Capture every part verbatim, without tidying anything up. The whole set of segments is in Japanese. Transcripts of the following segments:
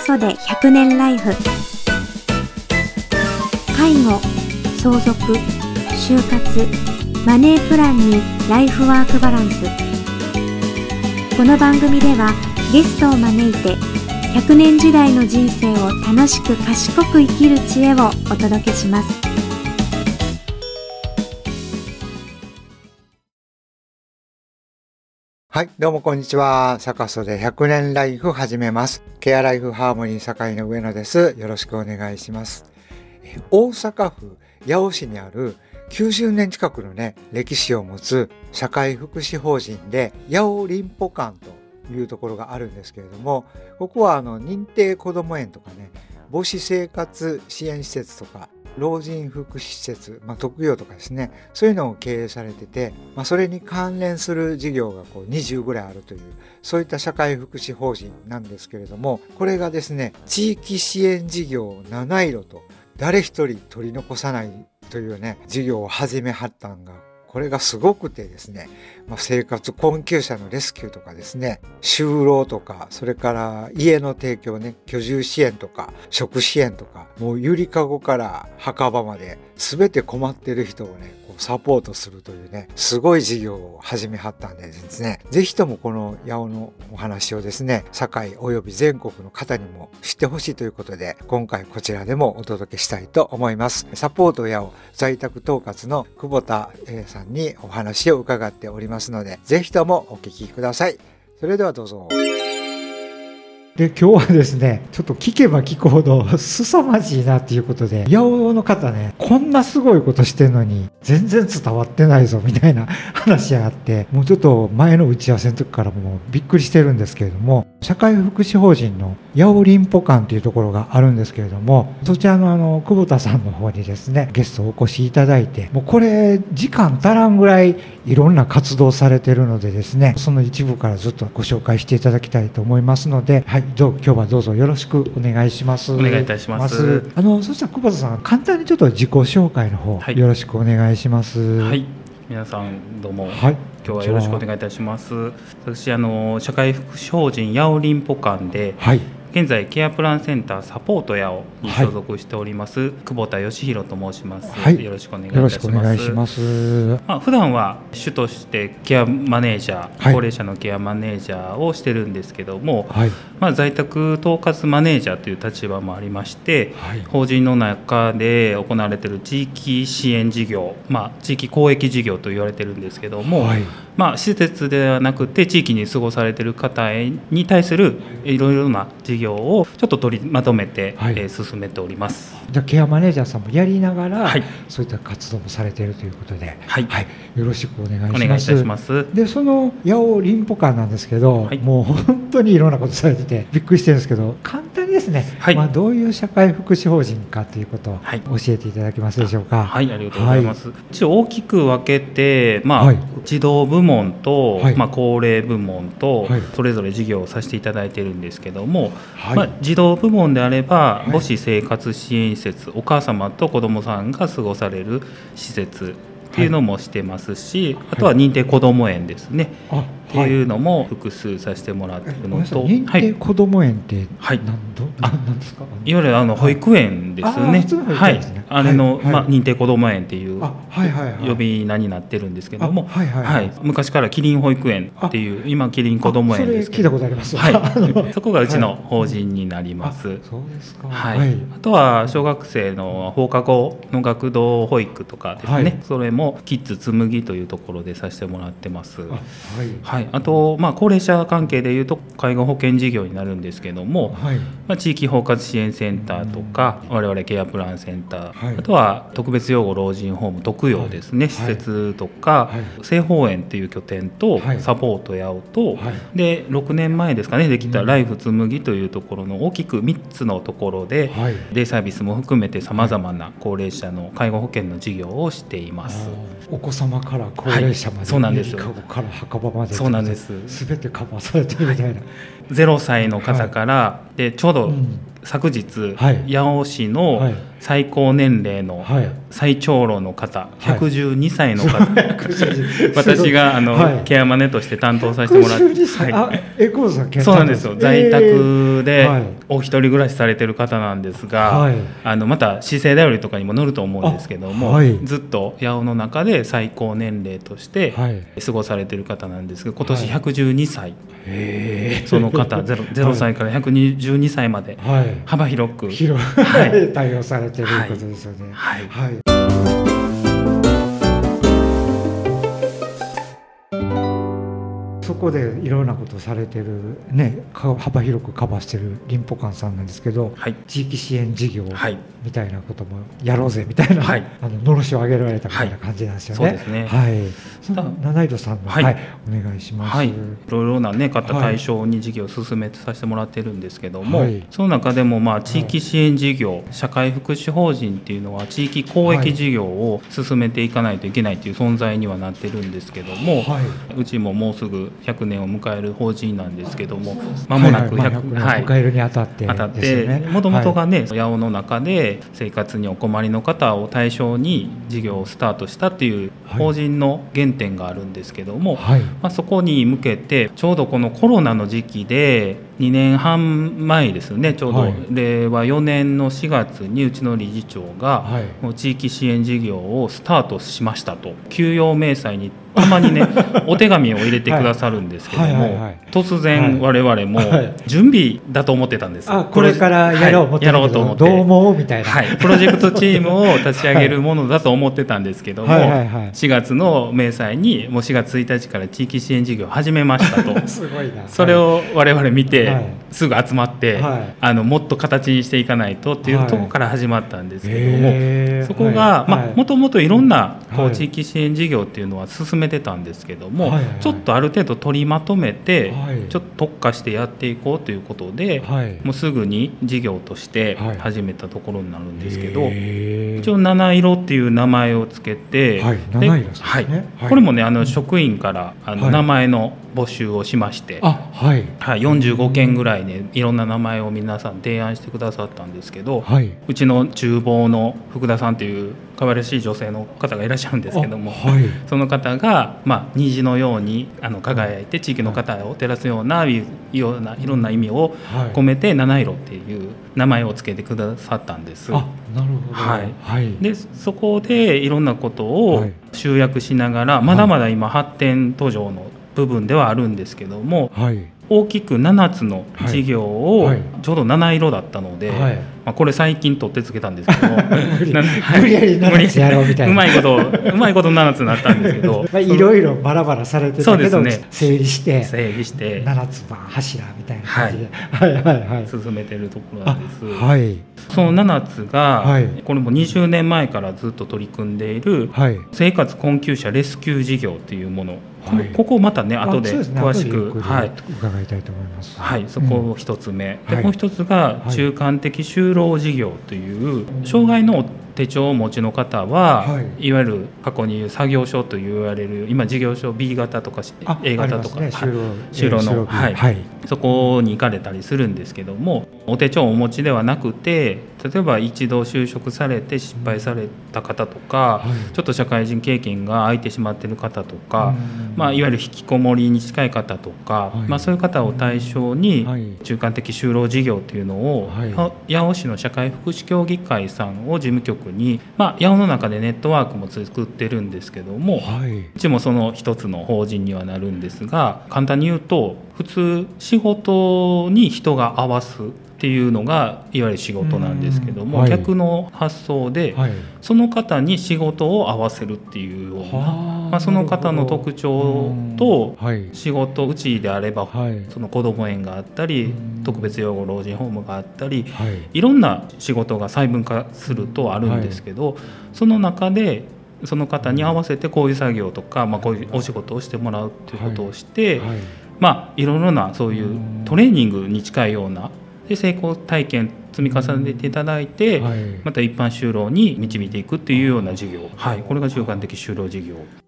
そでひゃくねんライフ。介護、相続、就活、マネープランにライフワークバランス。この番組ではゲストを招いてひゃくねん時代の人生を楽しく賢く生きる知恵をお届けします。 はい、どうもこんにちは。坂曽でひゃくねんライフ始めます。ケアライフハーモニー堺の上野です。よろしくお願いします。大阪府八尾市にあるきゅうじゅうねん近くのね歴史を持つ社会福祉法人で八尾林保館というところがあるんですけれども、ここはあの認定こども園とかね、母子生活支援施設とか老人福祉施設、まあ、特養とかですね、そういうのを経営されてて、まあ、それに関連する事業がこうにじゅうぐらいあるという、そういった社会福祉法人なんですけれども、これがですね、地域支援事業七色と誰一人取り残さないというね事業を始めはったんが、これがすごくてですね、まあ、生活困窮者のレスキューとかですね、就労とか、それから家の提供ね、居住支援とか食支援とか、もうゆりかごから墓場まで全て困っている人をねこうサポートするというね、すごい事業を始めはったんでですね、ぜひともこの八尾のお話をですね、堺および全国の方にも知ってほしいということで、今回こちらでもお届けしたいと思います。サポート八尾在宅統括の久保田さんにお話を伺っておりますので、ぜひともお聞きください。それではどうぞ。で今日はですね、ちょっと聞けば聞くほど凄まじいなっていうことで、八尾の方ね、こんなすごいことしてるのに全然伝わってないぞみたいな話があって、もうちょっと前の打ち合わせの時からもうびっくりしてるんですけれども、社会福祉法人の八尾林保館というところがあるんですけれども、そちらのあの久保田さんの方にですねゲストをお越しいただいて、もうこれ時間足らんぐらいいろんな活動されてるのでですね、その一部からずっとご紹介していただきたいと思いますので、はい、どう今日はどうぞよろしくお願いします。 お願いいたします。 あのそしたら久保田さん、簡単にちょっと自己紹介の方、はい、よろしくお願いします。 はい、皆さんどうも、はい、今日はよろしくお願いいたします。私あの社会福祉法人八尾林保館で、はい、現在ケアプランセンターサポート八尾に所属しております、はい、久保田義弘と申します、はい、よろしくお願いいたします。よろしくお願いします。まあ、普段は主としてケアマネージャー、はい、高齢者のケアマネージャーをしてるんですけども、はい、まあ、在宅統括マネージャーという立場もありまして、はい、法人の中で行われている地域支援事業、まあ、地域公益事業と言われてるんですけども、はい、まあ、施設ではなくて地域に過ごされている方に対するいろいろな事業をちょっと取りまとめて、はい、えー、進めております。 じゃあケアマネージャーさんもやりながら、はい、そういった活動もされているということで、はいはい、よろしくお願いします。 お願いいたします。 でその八尾林保館なんですけど、はい、もう本当にいろんなことされててびっくりしてるんですけど、簡単にですね、はい、まあ、どういう社会福祉法人かということを教えていただけますでしょうか。 はい、ありがとうございます。はい、一応大きく分けて、まあはい、児童部門と、はい、まあ、高齢部門と、はい、それぞれ事業をさせていただいているんですけども、はい、まあ、児童部門であれば、はい、母子生活支援施設、お母様と子どもさんが過ごされる施設っていうのもしてますし、はい、あとは認定こども園ですね、はい、っていうのも複数させてもらっているのと、 認定こども園って何ですか？ いわゆるあの保育園ですね。はい、あれの、はいはい、まあ、認定こども園っていう呼び名になってるんですけども、はいはいはいはい、昔からキリン保育園っていう、今キリンこども園ですけど、 それ聞いたことあります。 はい、そこがうちの法人になります。はい、あ、そうですか。はいはい、あとは小学生の放課後の学童保育とかですね、はい、それもキッズつむぎというところでさせてもらってます。あ、はいはい、あと、まあ、高齢者関係でいうと介護保険事業になるんですけども、はい、まあ、地域包括支援センターとか、うん、我々ケアプランセンター、はい、あとは特別養護老人ホーム特養ですね、はい、施設とか、はい、清芳園っていう拠点と、はい、サポート八尾と、はい、でろくねんまえですかねできたライフつむぎというところの大きくみっつのところで、はい、デイサービスも含めてさまざまな高齢者の介護保険の事業をしています。 お子様から高齢者まで、はい、 そうなんですよ。 ゆりかごから墓場まで、 そうなんです。 全てカバーされてるみたいな、はい、 ゼロさいの方から、はい、でちょうど昨日、はい、八尾市の最高年齢の最長老の方、ひゃくじゅうにさいの方、はい、私があの、はい、ケアマネとして担当させてもらって、はい、 あエコーさんケアそうなんですよ、えー、在宅でお一人暮らしされてる方なんですが、はい、あのまた姿勢だよりとかにも載ると思うんですけども、はい、ずっと八尾の中で最高年齢として過ごされてる方なんですけど、今年ひゃくじゅうにさい、はい、その方 ゼロ, ゼロさいからひゃくじゅうにさいまで幅広く、 広はい、対応されてるということですよね。はい、はいはい、そこでいろんなことをされてる、ね、幅広くカバーしてるリンポカンさんなんですけど、はい、地域支援事業みたいなこともやろうぜみたいな、はい、あののろしを上げられたみたいな感じなんですよね。はい、そうですね。はい、その七色さんの、はいはい、お願いします。はい、いろいろな、ね、方対象に事業を進めさせてもらってるんですけども、はい、その中でも、まあ、地域支援事業、はい、社会福祉法人っていうのは地域公益事業を進めていかないといけないという存在にはなってるんですけども、はい、うちももうすぐひゃくねんを迎える法人なんですけども、間もなくひゃくねんを迎えるにあたってですね。 もともとがね、八尾の中で生活にお困りの方を対象に事業をスタートしたっていう法人の原点があるんですけども、はい、まあ、そこに向けてちょうどこのコロナの時期でにねんはんまえですね、ちょうど令和よねんのしがつにうちの理事長が、はい、もう地域支援事業をスタートしましたと、給与明細にたまにねお手紙を入れてくださるんですけども、はいはいはいはい、突然我々も準備だと思ってたんです、 はい、あこれからやろう思ってたけど、はい、やろうと思って、どう思うみたいな、 はい、プロジェクトチームを立ち上げるものだと思ってたんですけども、はいはいはい、しがつの明細にもうしがつついたちから地域支援事業を始めましたとすごいな、 それを我々見て、はい、すぐ集まって、はい、あのもっと形にしていかないとっていうところから始まったんですけども、はい、そこがもともといろんなこう地域支援事業っていうのは進めてたんですけども、はいはい、ちょっとある程度取りまとめて、はい、ちょっと特化してやっていこうということで、はい、もうすぐに事業として始めたところになるんですけど、はい、一応七色っていう名前をつけて、はい、七色ですね、はいはい、これもねあの職員からあの名前の募集をしまして、あ、はいはい、よんじゅうごけんぐらいねいろんな名前を皆さん提案してくださったんですけど、はい、うちの厨房の福田さんっていう可愛らしい女性の方がいらっしゃるんですけども、はい、その方が、まあ、虹のようにあの輝いて地域の方を照らすような、はい、ようないろんな意味を込めて、はい、七色っていう名前をつけてくださったんです。あ、なるほど、はいはい、でそこでいろんなことを集約しながら、はい、まだまだ今発展途上の部分ではあるんですけども、はい、大きくななつの事業をちょうど七色だったので、はいはい、まあ、これ最近取ってつけたんですけど無理やりななつやろうみたいなうまいことうまいことななつになったんですけどまあいろいろバラバラされてたけど、ね、整理して整理してななつの柱みたいな感じで、はいはいはいはい、 進めてるところなんです。はい、そのななつが、はい、これもにじゅうねんまえからずっと取り組んでいる生活困窮者レスキュー事業っていうもの、はい、ここをまたね後で詳しく、ね、はい、 伺いたいと思います。 はい、そこを一つ目、うん、でもう一つが中間的就労事業という、はい、障害の手帳をお持ちの方は、はい、いわゆる過去に言う作業所と言われる今事業所 ビー 型とか A 型とか、ね、就労の、はいはい、そこに行かれたりするんですけども、お手帳をお持ちではなくて例えば一度就職されて失敗された方とか、はい、ちょっと社会人経験が空いてしまっている方とか、まあ、いわゆる引きこもりに近い方とか、はい、まあ、そういう方を対象に中間的就労事業というのを、はい、八尾市の社会福祉協議会さんを事務局に、まあ、八尾の中でネットワークも作ってるんですけども、はい、うちもその一つの法人にはなるんですが、簡単に言うと普通仕事に人が合わすっていうのがいわゆる仕事なんですけども、はい、逆の発想で、はい、その方に仕事を合わせるっていうような、まあ、その方の特徴と仕事、うちであれば、はい、その子ども園があったり特別養護老人ホームがあったり、はい、いろんな仕事が細分化するとあるんですけど、はい、その中でその方に合わせてこういう作業とか、まあ、こういうお仕事をしてもらうっていうことをして、はいはい、まあ、いろいろなそういうトレーニングに近いようなで成功体験積み重ねていただいて、はい、また一般就労に導いていくっていうような事業、はい、これが中間的就労事業。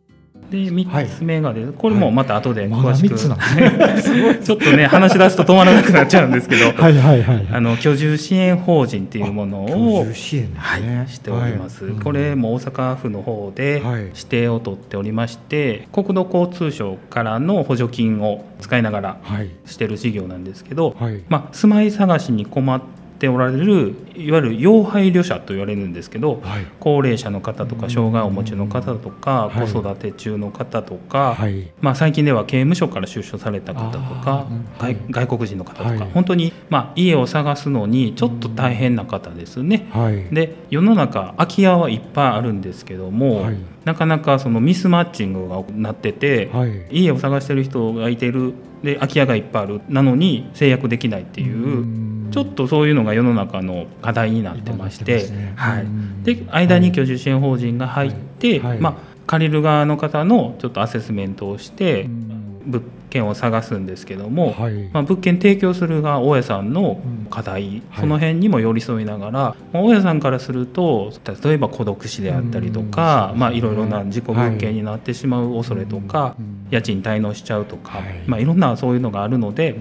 でみっつめがで、これもまた後で詳しく、 はい、 ちょっとね話し出すと止まらなくなっちゃうんですけどはいはいはい、 あの居住支援法人っていうものを居住支援ですね、 はい、しております、 はい、 これも大阪府の方で指定を取っておりまして、はい、国土交通省からの補助金を使いながらしてる事業なんですけど、はい、まあ、住まい探しに困ってておられるいわゆる要配慮者と言われるんですけど、はい、高齢者の方とか障害をお持ちの方とか、はい、子育て中の方とか、はい、まあ、最近では刑務所から出所された方とか、はい、外国人の方とか、はい、本当に、まあ、家を探すのにちょっと大変な方ですね、はい、で世の中空き家はいっぱいあるんですけども、はい、なかなかそのミスマッチングがなってて、はい、家を探してる人がいてる、で空き家がいっぱいある、なのに制約できないっていう、うちょっとそういうのが世の中の課題になってまして、ね、はい、で間に居住支援法人が入って、はい、まあ、借りる側の方のちょっとアセスメントをして物件を探すんですけども、はい、まあ、物件提供する側大家さんの課題、うん、その辺にも寄り添いながら、はい、大家さんからすると例えば孤独死であったりとか、まあ、いろいろな事故物件になってしまう恐れとか、はい、家賃滞納しちゃうとか、はい、まあ、いろんなそういうのがあるので、うん、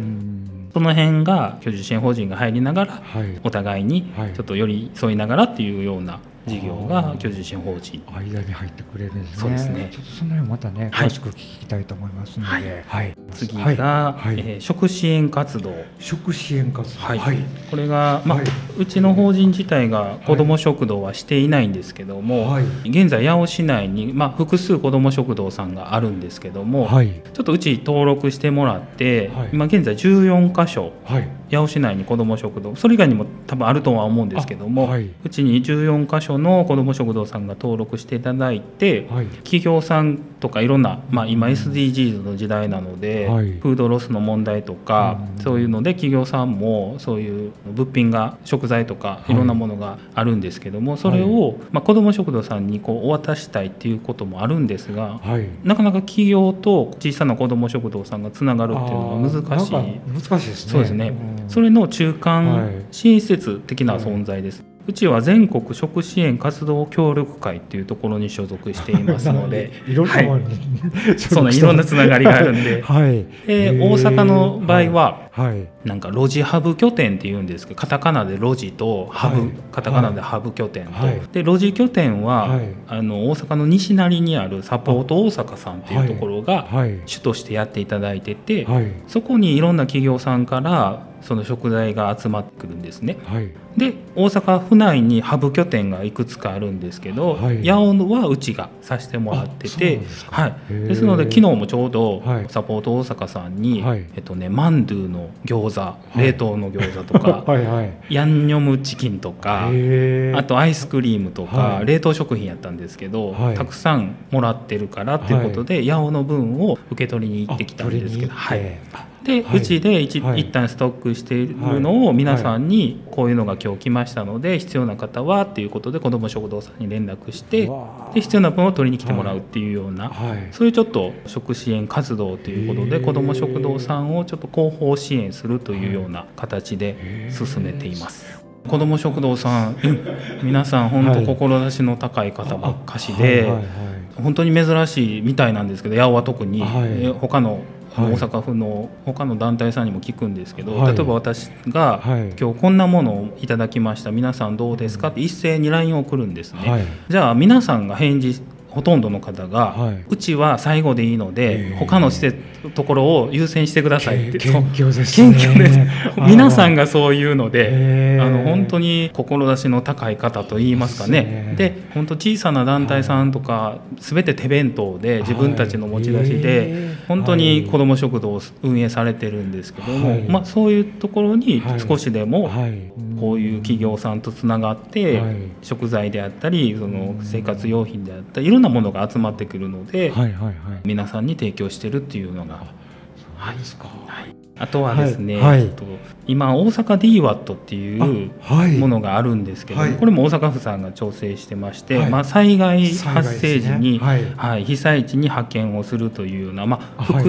その辺が居住支援法人が入りながら、はい、お互いにちょっと寄り添いながらっていうような事業が居住支援法人間に入ってくれるんですね。 そうですね。 ちょっとその辺またね、はい、詳しく聞きたいと思いますので、はいはい、 次が、はいはい、えー、食支援活動。 食支援活動、 はいはい、これが、まあ、はい、うちの法人自体が子ども食堂はしていないんですけども、はい、現在八尾市内に、まあ、複数子ども食堂さんがあるんですけども、はい、ちょっとうち登録してもらって、はい、今現在じゅうよんかしょ、はい、八尾市内に子ども食堂、それ以外にも多分あるとは思うんですけども、はい、うちにじゅうよんかしょの子ども食堂さんが登録していただいて、はい、企業さんとかいろんな、まあ、今 エスディージーズ の時代なので、はい、フードロスの問題とか、うん、そういうので企業さんもそういう物品が食材とかいろんなものがあるんですけども、はい、それを、まあ、子ども食堂さんにこうお渡ししたいっていうこともあるんですが、はい、なかなか企業と小さな子ども食堂さんがつながるっていうのが難しい。 難しいですね。 そうですね、うん、それの中間支援施設的な存在です、はい、うちは全国食支援活動協力会っていうところに所属していますのでいろんな、はい、 そのいろんなつながりがあるんで、はい、で大阪の場合は、はい、なんかロジハブ拠点っていうんですけど、カタカナでロジとハブ、はい、カタカナでハブ拠点と、はい、でロジ拠点は、はい、あの大阪の西成にあるサポート大阪さんっていうところが主としてやっていただいてて、はいはい、そこにいろんな企業さんからその食材が集まってくるんですね、はい、で大阪府内にハブ拠点がいくつかあるんですけど、はい、八尾はうちがさせてもらってて、はい、ですので昨日もちょうどサポート大阪さんに、はい、えっとね、マンドゥの餃子、はい、冷凍の餃子とかはい、はい、ヤンニョムチキンとか、あとアイスクリームとか、はい、冷凍食品やったんですけど、はい、たくさんもらってるからっていうことで、はい、八尾の分を受け取りに行ってきたんですけど、はい、で、はい、うちで 一,、はい、一旦ストックしているのを皆さんにこういうのが今日来ましたので必要な方はっていうことで子ども食堂さんに連絡してで必要な分を取りに来てもらうっていうような、はいはい、そういうちょっと食支援活動ということで子ども食堂さんをちょっと後方支援するというような形で進めています。子ども食堂さん、うん、皆さん本当志の高い方ばっかしで、はいはいはい、本当に珍しいみたいなんですけど、八尾は特に、はい、他の大阪府の他の団体さんにも聞くんですけど、はい、例えば私が、はい、今日こんなものをいただきました、皆さんどうですかって一斉に ライン を送るんですね、はい、じゃあ皆さんが返事ほとんどの方が、はい、うちは最後でいいので他の施設ところを優先してくださいって。 謙虚ですね。 謙虚です皆さんがそういうので、あの本当に志の高い方といいますかね。で本当小さな団体さんとか全て手弁当で自分たちの持ち出しで本当に子ども食堂を運営されてるんですけども、はい、まあ、そういうところに少しでもこういう企業さんとつながって食材であったりその生活用品であったりいろんなものが集まってくるので、はいはいはい、皆さんに提供してるっていうのが、 はい、ですか、 はい、あとはですね、 はいはい、 今大阪 ディーワット っていうものがあるんですけど、はい、これも大阪府さんが調整してまして、はい、まあ、災害発生時に、ね、はいはい、被災地に派遣をするというような、まあ、副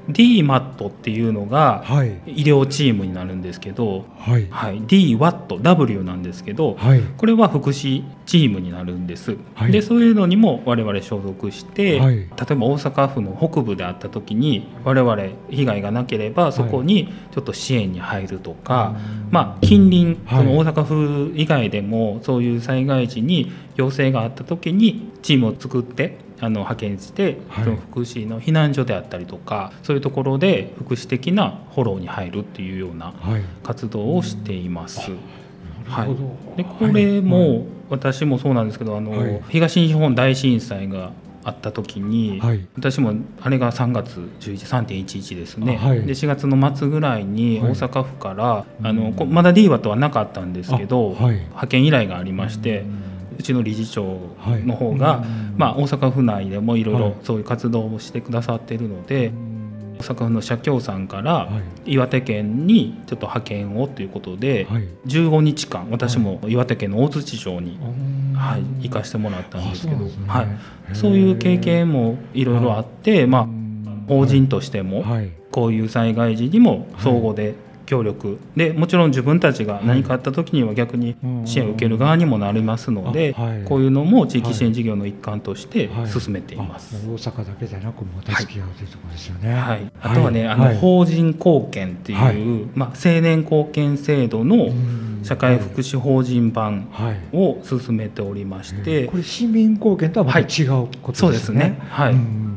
ディーマット っていうのが医療チームになるんですけど、 はいはい、ディーワット ダブリュー なんですけど、はい、これは福祉チームになるんです、はい、でそういうのにも我々所属して、はい、例えば大阪府の北部であった時に我々被害がなければそこにちょっと支援に入るとか、はい、まあ、近隣、はい、その大阪府以外でもそういう災害時に要請があった時にチームを作ってあの派遣して、はい、その福祉の避難所であったりとかそういうところで福祉的なフォローに入るっていうような活動をしています、はい、でこれも私もそうなんですけど、あの、はい、東日本大震災があった時に、はい、私もあれがさんがつじゅういち さんてんいちいちですね、はい、でしがつの末ぐらいに大阪府から、はい、あのまだ ディーワット はなかったんですけど、はい、派遣依頼がありまして、うちの理事長の方が、はい、まあ、大阪府内でもいろいろそういう活動をしてくださっているので、はい、大阪府の社協さんから岩手県にちょっと派遣をということで、はい、じゅうごにちかん私も岩手県の大槌町に、はい、行かせてもらったんですけど、そうですね、はい、そういう経験もいろいろあって、まあ、法人としてもこういう災害時にも相互で協力で、もちろん自分たちが何かあった時には逆に支援を受ける側にもなりますので、はい、こういうのも地域支援事業の一環として進めています、はいはい、 大阪だけじゃなくも助け合うというところですよね、 はいはい、あとはね、はい、あの法人貢献っていう、はい、まあ、青年貢献制度の社会福祉法人版を進めておりまして、はいはい、 これ市民貢献とはまた違うことですね、はい、そうですね、 はい、うん、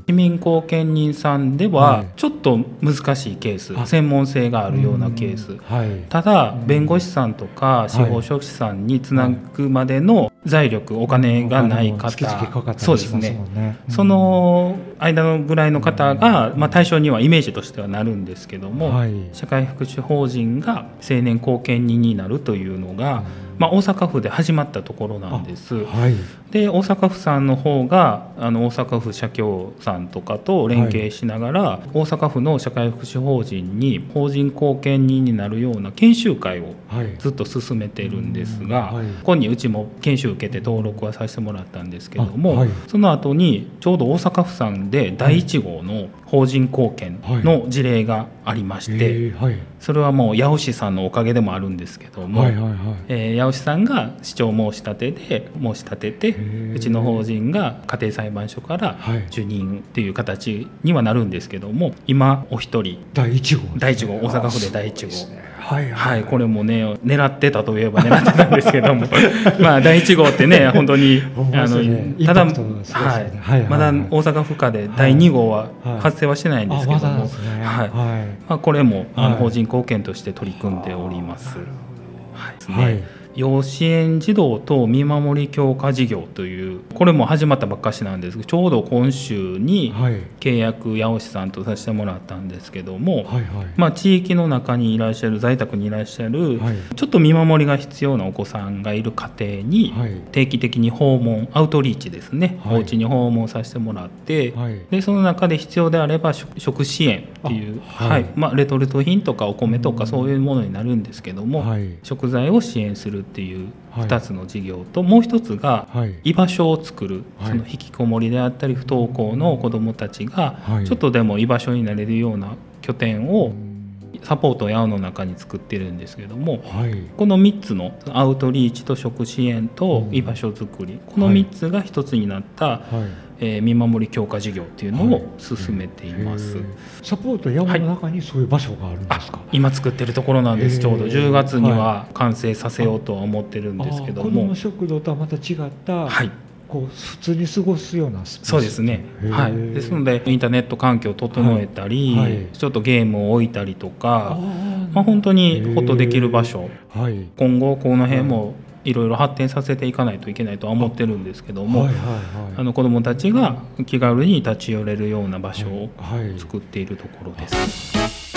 市民貢献人さんではちょっと難しいケース、はい、専門性があるようなケース、はい、ただ弁護士さんとか司法書士さんにつなぐまでの財力、お金がない方、そうですね、その間のぐらいの方が、まあ、対象にはイメージとしてはなるんですけども、はい、社会福祉法人が青年貢献人になるというのが、まあ、大阪府で始まったところなんです、はい、で大阪府さんの方があの大阪府社協さんとかと連携しながら、はい、大阪府の社会福祉法人に法人貢献人になるような研修会をずっと進めているんですが、はい、ここにうちも研修受けて登録はさせてもらったんですけども、はい、その後にちょうど大阪府さんでだいいち号の法人貢献の事例がありまして、はい、それはもう八尾市さんのおかげでもあるんですけども、はいはいはい、えー、八尾市さんが市長申し立てで申し立てて、うちの法人が家庭裁判所から受任っていう形にはなるんですけども、今お一人だいいち号、 だいいち号、大阪府でだいいち号、はいはいはい、これもね狙ってたといえば狙ってたんですけどもまあだいいち号ってね本当にあのただ、はいはい、まだ大阪府下でだいに号は発生はしてないんですけども、はいはいはい、まあ、これもあの法人貢献として取り組んでおります、はいはい、要支援児童等見守り強化事業という、これも始まったばっかしなんですけど、ちょうど今週に契約八尾市さんとさせてもらったんですけども、はいはい、まあ、地域の中にいらっしゃる在宅にいらっしゃる、はい、ちょっと見守りが必要なお子さんがいる家庭に定期的に訪問、アウトリーチですね、はい、お家に訪問させてもらって、はい、でその中で必要であれば食支援っていう、はいはい、まあ、レトルト品とかお米とかそういうものになるんですけども、はい、食材を支援するっていうふたつの事業と、もう一つが居場所を作る、その引きこもりであったり不登校の子どもたちがちょっとでも居場所になれるような拠点をサポートやおの中に作ってるんですけども、このみっつのアウトリーチと食支援と居場所づくり、このみっつがひとつになったえー、見守り強化事業っていうのを進めています、はい、 サポート山の中にそういう場所があるんですか？ はい、今作ってるところなんです。ちょうどじゅうがつには完成させようとは思ってるんですけども、 子ども食堂とはまた違った、はい、こう普通に過ごすようなスペース。 そうですね、はい、ですのでインターネット環境を整えたり、はいはい、ちょっとゲームを置いたりとか、まあ、本当にホッとできる場所、はい、今後この辺もいろいろ発展させていかないといけないとは思ってるんですけども、はいはいはい、あの子どもたちが気軽に立ち寄れるような場所を作っているところです、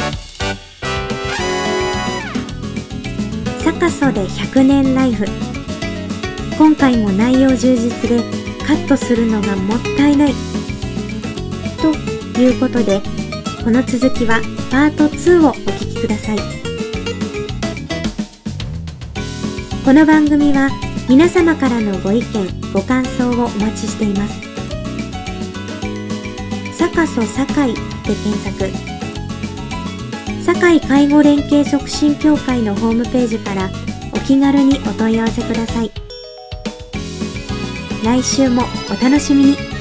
サカソでひゃくねんライフ。今回も内容充実でカットするのがもったいないということで、この続きはパートツーをお聞きください。この番組は皆様からのご意見ご感想をお待ちしています。サカソ堺で検索、 堺介護連携促進協会のホームページからお気軽にお問い合わせください。来週もお楽しみに。